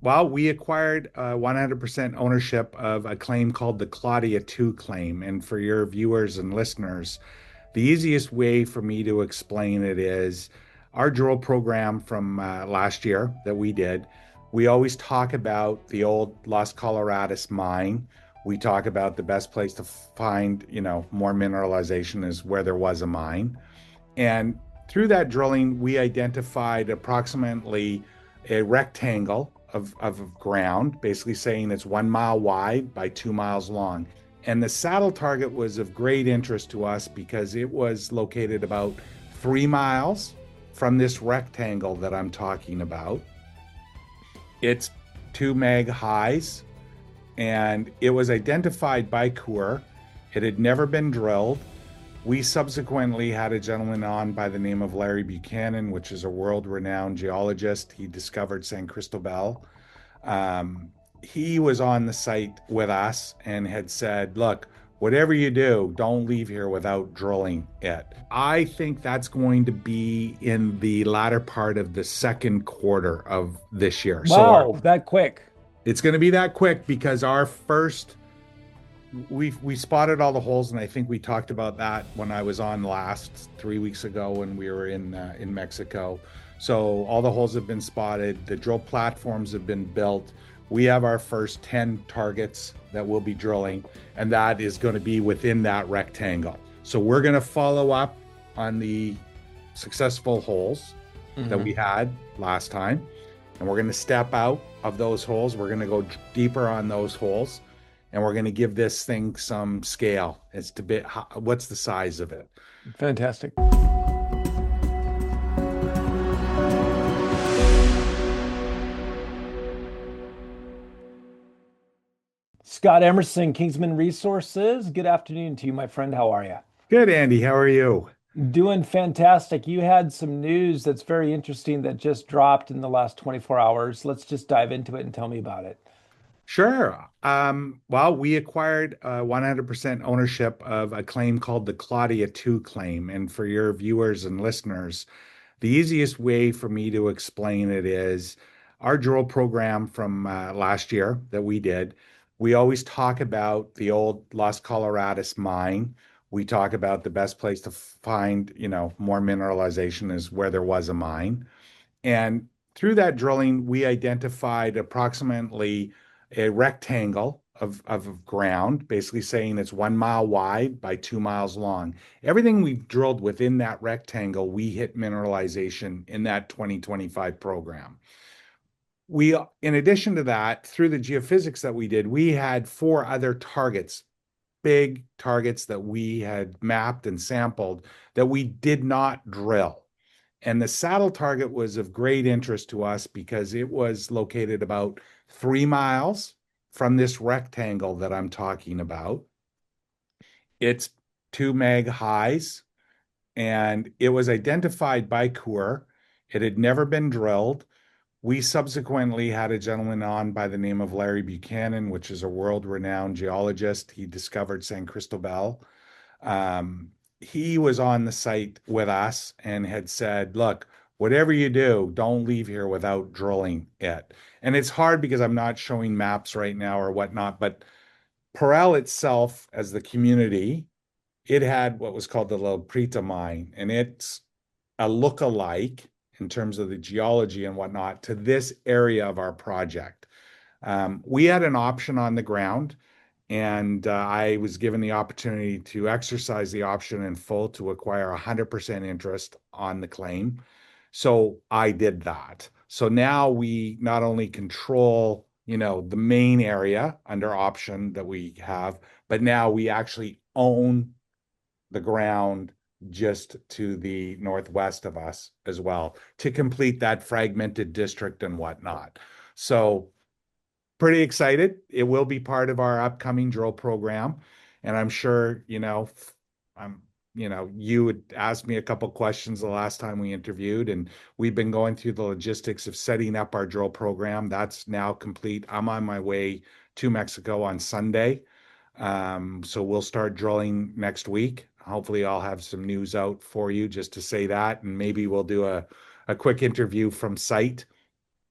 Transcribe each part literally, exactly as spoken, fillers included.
Well, we acquired uh, one hundred percent ownership of a claim called the Claudia two claim. And for your viewers and listeners, the easiest way for me to explain it is our drill program from uh, last year that we did. We always talk about the old Las Coloradas mine. We talk about the best place to find, you know, more mineralization is where there was a mine. And through that drilling, we identified approximately a rectangle of, of ground, basically saying it's one mile wide by two miles long. And the saddle target was of great interest to us because it was located about three miles from this rectangle that I'm talking about. It's two meg highs, and it was identified by Coeur. It had never been drilled. We subsequently had a gentleman on by the name of Larry Buchanan, which is a world-renowned geologist. He discovered San Cristobal. Um, he was on the site with us and had said, look, whatever you do, don't leave here without drilling it. I think that's going to be in the latter part of the second quarter of this year. So our, Wow, that quick. it's going to be that quick because our first we we spotted all the holes, and I think we talked about that when I was on last three weeks ago when we were in uh, in Mexico. So all the holes have been spotted. The drill platforms have been built. We have our first ten targets that we'll be drilling, and that is going to be within that rectangle. So we're going to follow up on the successful holes that Hmm. we had last time, and we're going to step out of those holes. We're going to go deeper on those holes, and we're going to give this thing some scale as to bit how, what's the size of it. Fantastic. Scott Emerson, Kingsman Resources. Good afternoon to you, my friend. How are you? Good, Andy. How are you? Doing fantastic. You had some news that's very interesting that just dropped in the last twenty-four hours. Let's just dive into it and tell me about it. Sure. Um, well, we acquired uh, one hundred percent ownership of a claim called the Claudia two claim. And for your viewers and listeners, the easiest way for me to explain it is our drill program from uh, last year that we did. We always talk about the old Las Coloradas mine. We talk about the best place to find, you know, more mineralization is where there was a mine. And through that drilling, we identified approximately a rectangle of, of ground, basically saying it's one mile wide by two miles long. Everything we drilled within that rectangle, we hit mineralization in that twenty twenty-five program. We, in addition to that, through the geophysics that we did, we had four other targets, big targets that we had mapped and sampled that we did not drill. And the saddle target was of great interest to us because it was located about three miles from this rectangle that I'm talking about. It's two meg highs, and it was identified by Coeur. It had never been drilled. We subsequently had a gentleman on by the name of Larry Buchanan, which is a world-renowned geologist. He discovered San Cristobal. Um, he was on the site with us and had said, look, whatever you do, don't leave here without drilling it. And it's hard because I'm not showing maps right now or whatnot, but Parel itself, as the community, it had what was called the La Prita mine, and it's a look-alike in terms of the geology and whatnot to this area of our project. Um, we had an option on the ground, and uh, I was given the opportunity to exercise the option in full to acquire one hundred percent interest on the claim. So I did that. So now we not only control, you know, the main area under option that we have, but now we actually own the ground just to the northwest of us as well to complete that fragmented district and whatnot. So pretty excited. It will be part of our upcoming drill program. And I'm sure, you know, I'm, you know, you would ask me a couple questions the last time we interviewed, and we've been going through the logistics of setting up our drill program. That's now complete. I'm on my way to Mexico on Sunday. Um, so we'll start drilling next week. Hopefully, I'll have some news out for you just to say that, and maybe we'll do a, a quick interview from site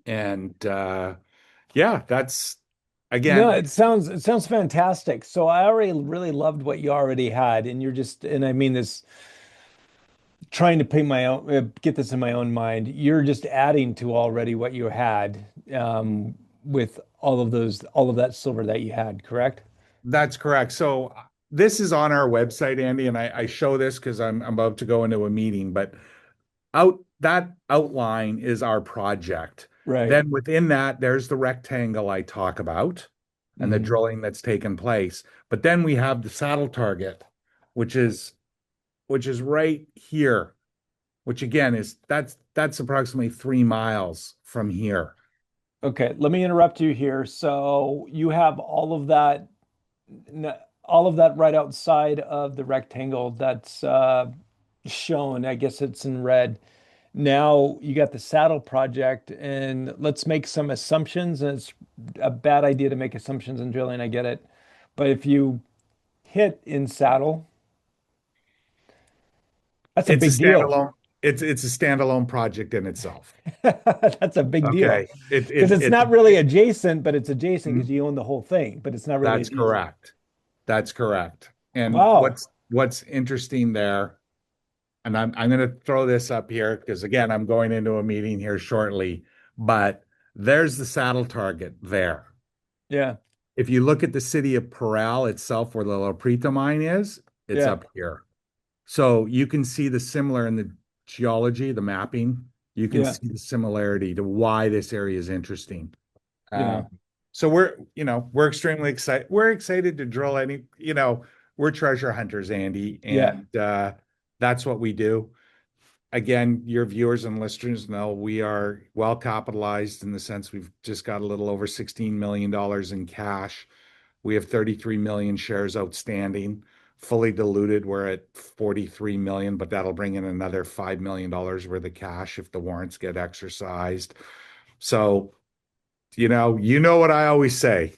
And uh, yeah, that's No, again, it sounds it sounds fantastic. So I already really loved what you already had, and you're just, and I mean this, trying to paint my own, uh, get this in my own mind. You're just adding to already what you had, um, with all of those, all of that silver that you had, correct? that's correct. So uh, this is on our website, Andy, and I, I show this because I'm, I'm about to go into a meeting, but out that outline is our project. Right. Then within that, there's the rectangle I talk about and the Hmm. drilling that's taken place. But then we have the saddle target, which is which is right here, which again is that's that's approximately three miles from here. Okay, let me interrupt you here. So you have all of that, n- all of that right outside of the rectangle that's uh, shown. I guess it's in red. Now you got the saddle project, and let's make some assumptions. And it's a bad idea to make assumptions in drilling, I get it. But if you hit in saddle, that's a It's a big deal. standalone, it's it's a standalone project in itself. That's a big deal Okay. It because it it's it's not really adjacent, but it's adjacent because it, you own the whole thing, but it's not really that's adjacent. correct. That's correct. And Wow. what's what's interesting there, and I'm I'm going to throw this up here because again, I'm going into a meeting here shortly, but there's the saddle target there. Yeah. If you look at the city of Parral itself, where the La Preta mine is, it's Yeah. up here. So you can see the similar in the geology, the mapping. You can Yeah. see the similarity to why this area is interesting. Yeah. Um, so we're, you know, we're extremely excited. We're excited to drill any, you know, we're treasure hunters, Andy, Yeah. and uh, that's what we do. Again, your viewers and listeners know we are well capitalized in the sense we've just got a little over sixteen million dollars in cash. We have thirty-three million shares outstanding, fully diluted. We're at forty-three million, but that'll bring in another five million dollars worth of cash if the warrants get exercised. So, you know, you know what I always say.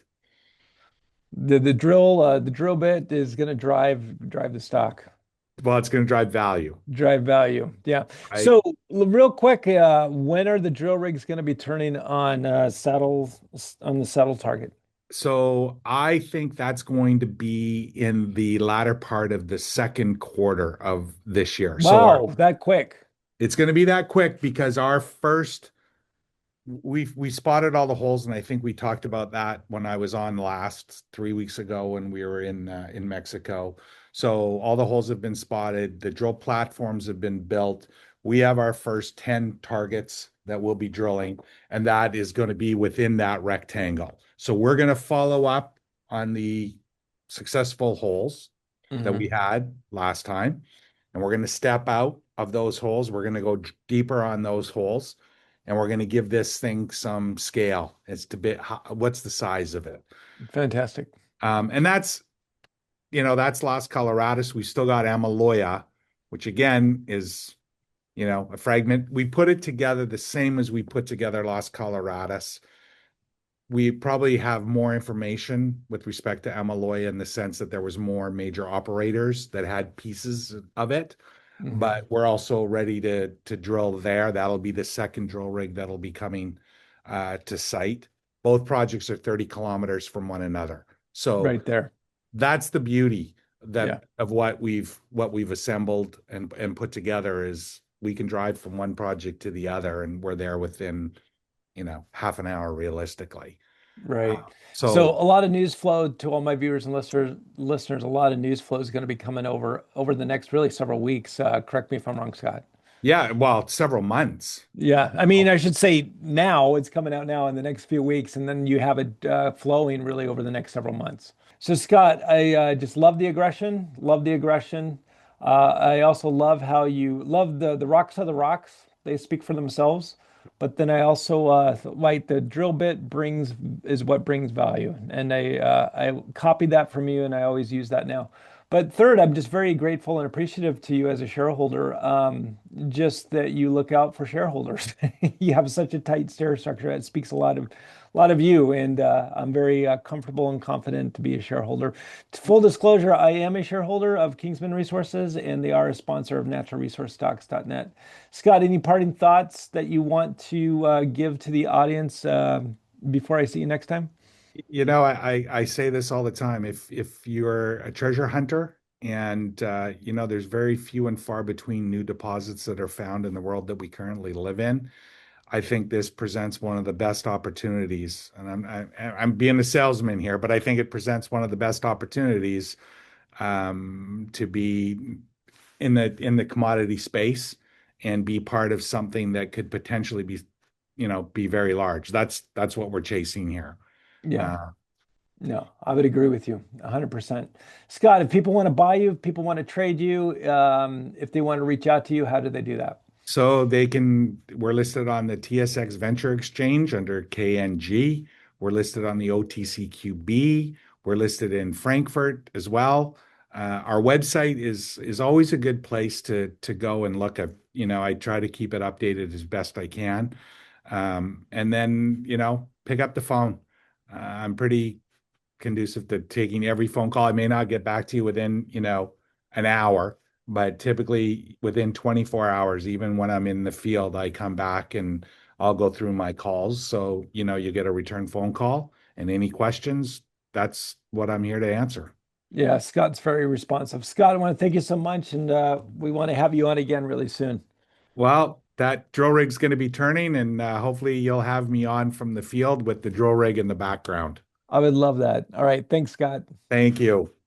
The the drill uh, the drill bit is going to drive drive the stock, Well, it's going to drive value, drive value. Yeah. right? So l- real quick, uh, when are the drill rigs going to be turning on uh, saddles on the saddle target? So I think that's going to be in the latter part of the second quarter of this year. So our, Wow, that quick. it's going to be that quick because our first we we spotted all the holes, and I think we talked about that when I was on last three weeks ago when we were in uh, in Mexico. So all the holes have been spotted. The drill platforms have been built. We have our first ten targets that we'll be drilling, and that is going to be within that rectangle. So we're going to follow up on the successful holes that we Hmm. had last time, and we're going to step out of those holes. We're going to go deeper on those holes, and we're going to give this thing some scale as to bit how, what's the size of it. Fantastic. Um, and that's you know that's Las Coloradas. We still got Amaloya, which again is you know a fragment. We put it together the same as we put together Las Coloradas. We probably have more information with respect to Amaloya in the sense that there was more major operators that had pieces of it, Hmm. but we're also ready to to drill there. That'll be the second drill rig that'll be coming uh, to site. Both projects are thirty kilometers from one another. So Right there. that's the beauty Yeah. that of what we've what we've assembled and and put together is we can drive from one project to the other and we're there within, you know, half an hour realistically. Uh, Right. So so a lot of news flow to all my viewers and listeners, listeners, a lot of news flow is going to be coming over over the next really several weeks. Uh, correct me if I'm wrong, Scott. yeah, well, several months. Yeah, I mean, I should say now it's coming out now in the next few weeks, and then you have it uh, flowing really over the next several months. So, Scott, I uh, just love the aggression, love the aggression. Uh, I also love how you love the the rocks are the rocks; they speak for themselves. But then I also uh, like the drill bit brings is what brings value, and I uh, I copied that from you, and I always use that now. But third, I'm just very grateful and appreciative to you as a shareholder, um, just that you look out for shareholders. You have such a tight share structure. It speaks a lot of, a lot of you, and uh, I'm very uh, comfortable and confident to be a shareholder. Full disclosure, I am a shareholder of Kingsman Resources, and they are a sponsor of natural resource stocks dot net. Scott, any parting thoughts that you want to uh, give to the audience uh, before I see you next time? You know, I, I I say this all the time. If if you're a treasure hunter and uh, you know, there's very few and far between new deposits that are found in the world that we currently live in. I think this presents one of the best opportunities. And I'm I, I'm being a salesman here, but I think it presents one of the best opportunities um, to be in the in the commodity space and be part of something that could potentially be, you know, be very large. That's that's what we're chasing here. Yeah. Uh, No, I would agree with you one hundred percent. Scott, if people want to buy you, if people want to trade you, um, if they want to reach out to you, how do they do that? So they can, we're listed on the T S X Venture Exchange under K N G. We're listed on the O T C Q B. We're listed in Frankfurt as well. Uh, our website is is always a good place to to go and look at. You know, I try to keep it updated as best I can. Um, and then, you know, pick up the phone. Uh, I'm pretty conducive to taking every phone call. I may not get back to you within, you know, an hour, but typically within twenty-four hours, even when I'm in the field, I come back and I'll go through my calls. So, you know, you get a return phone call and any questions, that's what I'm here to answer. Yeah, Scott's very responsive. Scott, I want to thank you so much, and uh, we want to have you on again really soon. Well, that drill rig's going to be turning, and uh, hopefully you'll have me on from the field with the drill rig in the background. I would love that. All right, thanks, Scott. Thank you.